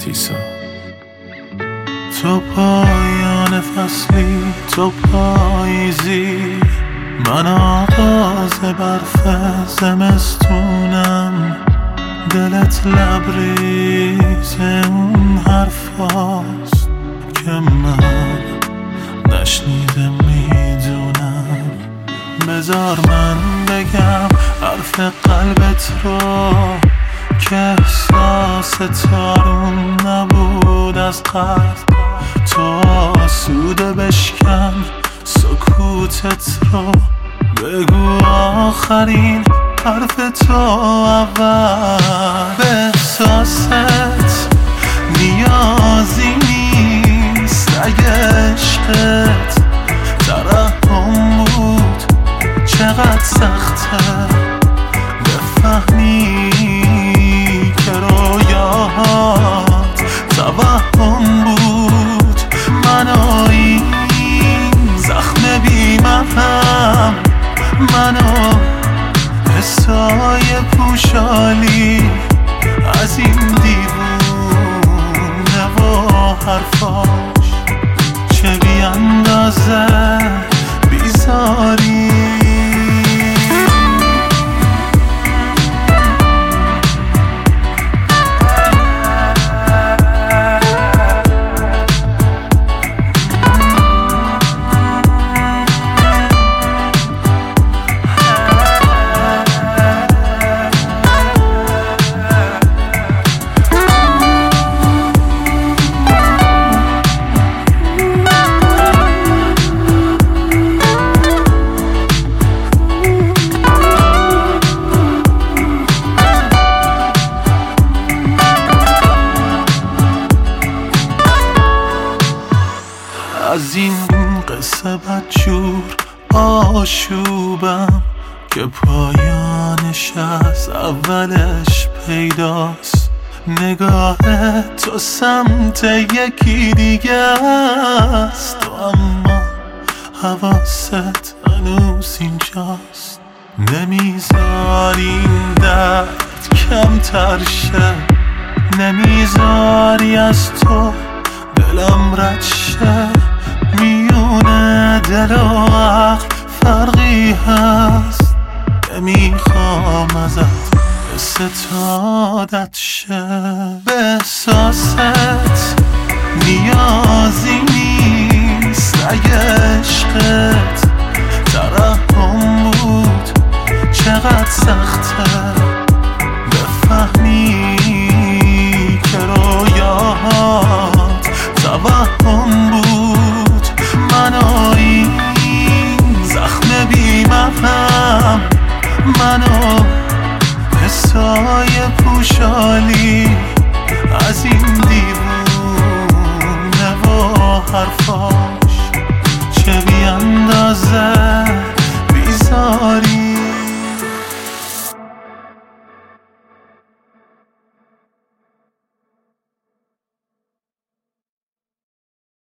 تیسا. تو پایان فصلی، تو پاییزی، من آغاز برف زمستونم. دلت لبریز اون حرفاست که من نشنیده میدونم. بذار من بگم حرف قلبت رو که احساس تارون نبود از قصد. تو آسوده بشکن سکوتت رو، بگو آخرین حرف تو اول. به احساست نیازی نیست اگه عشقت ترحم بود. چقدر سخته بفهمی که رویاهات توهم بود. منو این زخم بی‌مرهم، منو حسای پوشالی از این دیوونه و حرفاش چه بی اندازه بیزاری. از این قصه بدجور آشوبم که پایانش از اولش پیداست. نگاه تو سمت یکی دیگه است، اما حواست هنوز اینجاست. نمیذاری این درد کمتر شه، نمیذاری از تو دلم رد شه. میونه دل و عقل فرقی هست، نمیخوام ازت استعادت شه. به احساست نیازی نیست اگه عشقت ترحم بود. چقدر سخته بفهمی که رویاهات توهم بود. منو این زخم بی‌مرهم، منو حسای پوشالی از این دیوونه و حرفاش چه بی اندازه